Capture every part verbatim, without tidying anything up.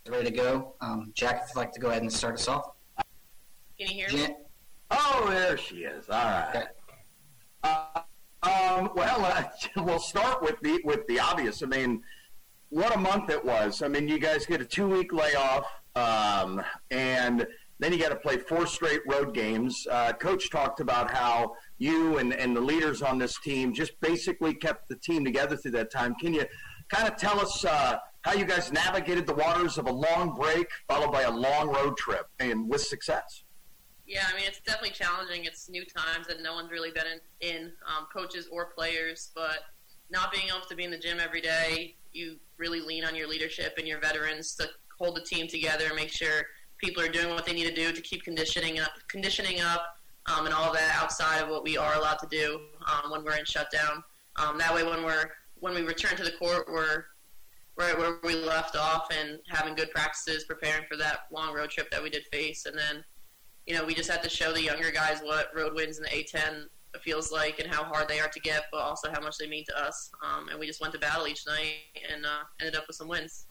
ready to go. Um, Jack, if you'd like to go ahead and start us off. Can you hear me? Jan- Oh, there she is. All right. Okay. Uh, um, well, uh, we'll start with the with the obvious. I mean, what a month it was. I mean, you guys get a two week layoff, um, and then you got to play four straight road games. Uh, Coach talked about how you and, and the leaders on this team just basically kept the team together through that time. Can you kind of tell us uh, how you guys navigated the waters of a long break followed by a long road trip and with success? Yeah, I mean, it's definitely challenging. It's new times that no one's really been in, in um, coaches or players, but not being able to be in the gym every day, you really lean on your leadership and your veterans to hold the team together and make sure people are doing what they need to do to keep conditioning up, conditioning up um, and all that outside of what we are allowed to do um, when we're in shutdown. Um, that way, when we're when we return to the court, we're right where we left off and having good practices, preparing for that long road trip that we did face. And then, you know, we just had to show the younger guys what road wins in the A ten feels like and how hard they are to get, but also how much they mean to us. Um, and we just went to battle each night and uh, ended up with some wins.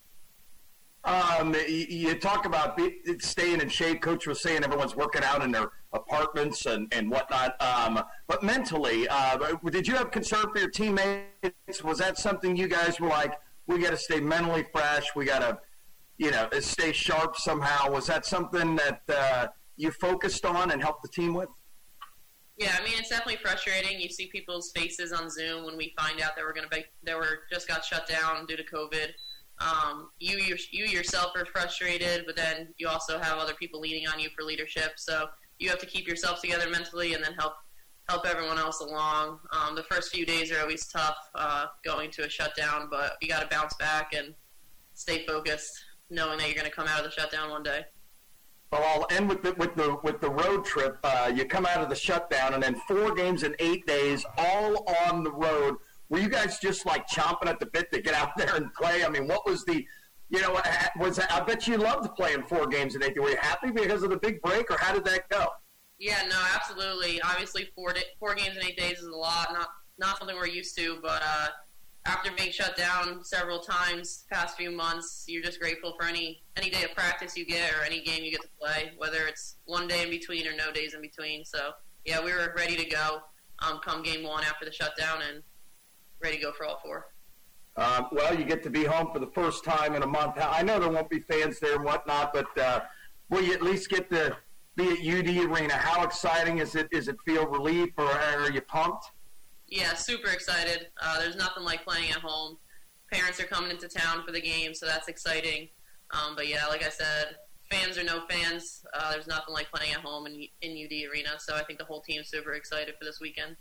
Um, you, you talk about be, staying in shape. Coach was saying everyone's working out in their apartments and, and whatnot. Um, but mentally, uh, did you have concern for your teammates? Was that something you guys were like, we got to stay mentally fresh, we got to, you know, stay sharp somehow? Was that something that uh, you focused on and helped the team with? Yeah, I mean, it's definitely frustrating. You see people's faces on Zoom when we find out that we're going to be, that we're just got shut down due to COVID. Um, you, you you yourself are frustrated, but then you also have other people leaning on you for leadership. So you have to keep yourself together mentally and then help help everyone else along. Um, the first few days are always tough uh, going to a shutdown, but you got to bounce back and stay focused, knowing that you're going to come out of the shutdown one day. Well, I'll end with the with the with the road trip. Uh, you come out of the shutdown, and then four games in eight days, all on the road. Were you guys just like chomping at the bit to get out there and play? I mean, what was the, you know, was I bet you loved playing four games in eight. Were you happy because of the big break, or how did that go? Yeah, no, absolutely. Obviously, four day, four games in eight days is a lot. Not not something we're used to, but uh, after being shut down several times past few months, you're just grateful for any any day of practice you get or any game you get to play, whether it's one day in between or no days in between. So, yeah, we were ready to go um, come game one after the shutdown and ready to go for all four. Um, well, you get to be home for the first time in a month. I know there won't be fans there and whatnot, but uh, will you at least get to be at U D Arena? How exciting is it? Is it feel relief, or are you pumped? Yeah, super excited. Uh, there's nothing like playing at home. Parents are coming into town for the game, so that's exciting. Um, but yeah, like I said, fans or no fans, uh, there's nothing like playing at home in, in U D Arena. So I think the whole team's super excited for this weekend.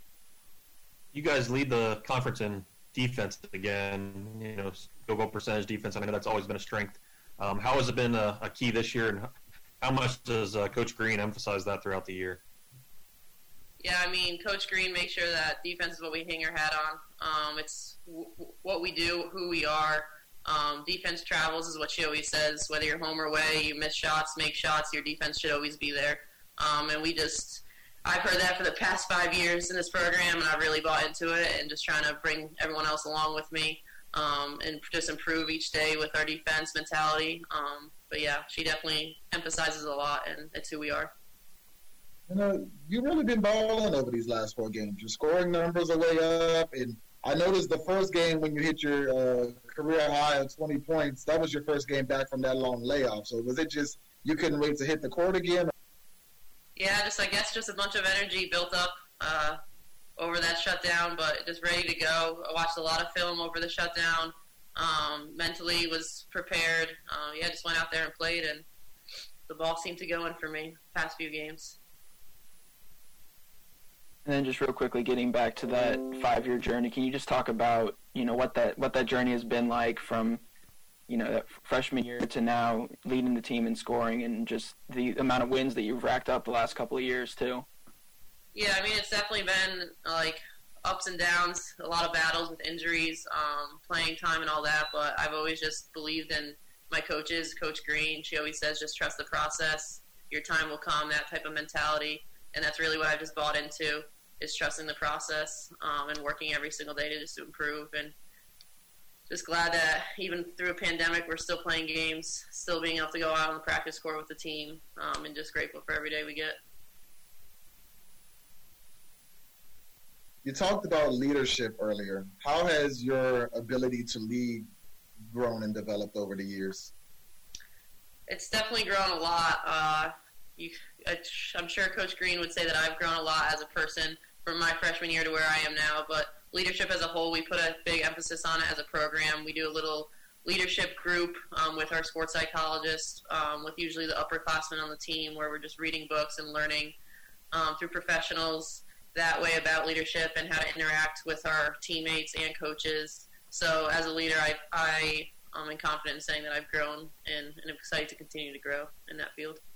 You guys lead the conference in defense again, you know, field goal percentage defense. I know that's always been a strength. Um, how has it been a, a key this year, and how much does uh, Coach Green emphasize that throughout the year? Yeah, I mean, Coach Green makes sure that defense is what we hang our hat on. Um, it's w- what we do, who we are. Um, defense travels is what she always says. Whether you're home or away, you miss shots, make shots, your defense should always be there. Um, and we just... I've heard that for the past five years in this program, and I've really bought into it and just trying to bring everyone else along with me um, and just improve each day with our defense mentality. Um, but, yeah, she definitely emphasizes a lot, and it's who we are. You know, you've really been balling over these last four games. Your scoring numbers are way up, and I noticed the first game when you hit your uh, career high of twenty points, that was your first game back from that long layoff. So was it just you couldn't wait to hit the court again? Yeah, just I guess just a bunch of energy built up uh, over that shutdown, but just ready to go. I watched a lot of film over the shutdown. Um, mentally was prepared. Uh, yeah, just went out there and played, and the ball seemed to go in for me past few games. And then just real quickly, getting back to that five-year journey, can you just talk about, you know, what that what that journey has been like from, you know, that freshman year to now leading the team in scoring, and just the amount of wins that you've racked up the last couple of years too? Yeah, I mean, it's definitely been like ups and downs, a lot of battles with injuries, um, playing time and all that, but I've always just believed in my coaches, Coach Green. She always says just trust the process. Your time will come, that type of mentality. And that's really what I've just bought into, is trusting the process um, and working every single day to just improve and just glad that even through a pandemic, we're still playing games, still being able to go out on the practice court with the team, um, and just grateful for every day we get. You talked about leadership earlier. How has your ability to lead grown and developed over the years? It's definitely grown a lot. Uh, you, I'm sure Coach Green would say that I've grown a lot as a person from my freshman year to where I am now, but leadership as a whole, we put a big emphasis on it as a program. We do a little leadership group um, with our sports psychologist, um, with usually the upperclassmen on the team, where we're just reading books and learning um, through professionals that way about leadership and how to interact with our teammates and coaches. So as a leader, I, I am confident in saying that I've grown and, and I'm excited to continue to grow in that field.